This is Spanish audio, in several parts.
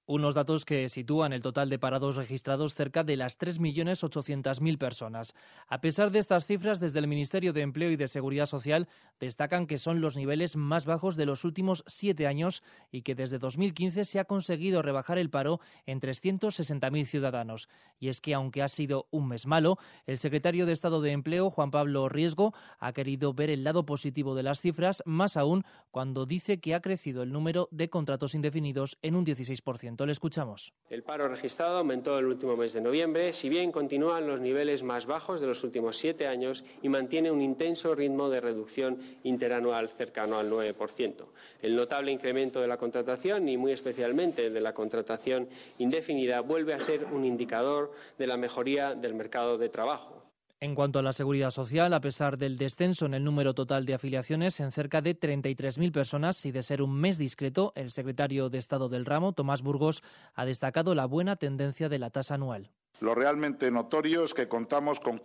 Unos datos que sitúan el total de parados registrados cerca de las 3.800.000 personas. A pesar de estas cifras, desde el Ministerio de Empleo y de Seguridad Social destacan que son los niveles más bajos de los últimos 7 años y que desde 2015 se ha conseguido rebajar el paro en 360.000 ciudadanos. Y es que, aunque ha sido un mes malo, el secretario de Estado de Empleo, Juan Pablo Riesgo, ha querido ver el lado positivo de las cifras, más aún cuando dice que ha crecido el número de contratos indefinidos en un 16%. Le escuchamos. El paro registrado aumentó el último mes de noviembre, si bien continúan los niveles más bajos de los últimos 7 años y mantiene un intenso ritmo de reducción interanual cercano al 9%. El notable incremento de la contratación y muy especialmente de la contratación indefinida vuelve a ser un indicador de la mejoría del mercado de trabajo. En cuanto a la seguridad social, a pesar del descenso en el número total de afiliaciones en cerca de 33.000 personas y de ser un mes discreto, el secretario de Estado del ramo, Tomás Burgos, ha destacado la buena tendencia de la tasa anual. Lo realmente notorio es que contamos con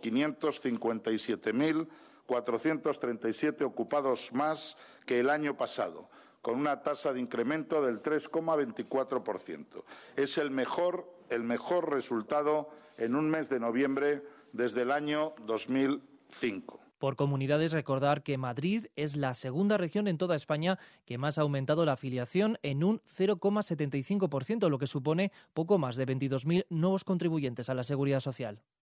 557.437 ocupados más que el año pasado, con una tasa de incremento del 3,24%. Es el mejor resultado en un mes de noviembre desde el año 2005. Por comunidades, recordar que Madrid es la segunda región en toda España que más ha aumentado la afiliación en un 0,75%, lo que supone poco más de 22.000 nuevos contribuyentes a la Seguridad Social.